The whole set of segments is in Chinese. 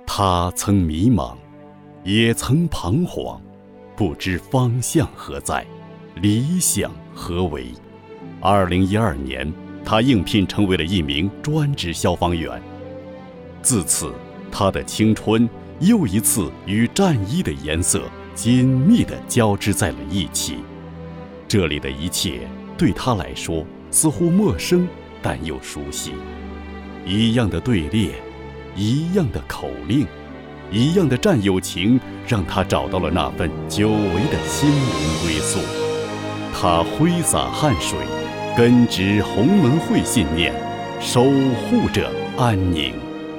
他曾迷茫，也曾彷徨，不知方向何在，理想何为。2012年，他应聘成为了一名专职消防员。自此，他的青春又一次与战衣的颜色紧密地交织在了一起。这里的一切对他来说似乎陌生，但又熟悉。一样的队列，一样的口令，一样的战友情，让他找到了那份久违的心灵归宿。他挥洒汗水，根植鸿门会信念，守护着安宁。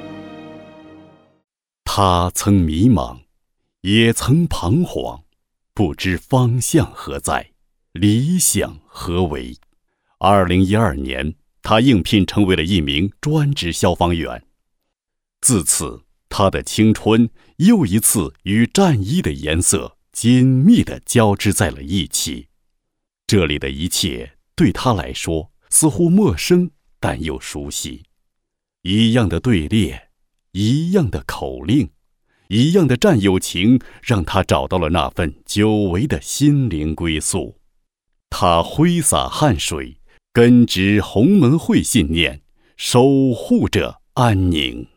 他曾迷茫，也曾彷徨，不知方向何在，理想何为。2012年，他应聘成为了一名专职消防员。自此，他的青春又一次与战衣的颜色紧密地交织在了一起。这里的一切对他来说似乎陌生，但又熟悉。一样的队列，一样的口令，一样的战友情，让他找到了那份久违的心灵归宿。他挥洒汗水，根植鸿门会信念，守护着安宁。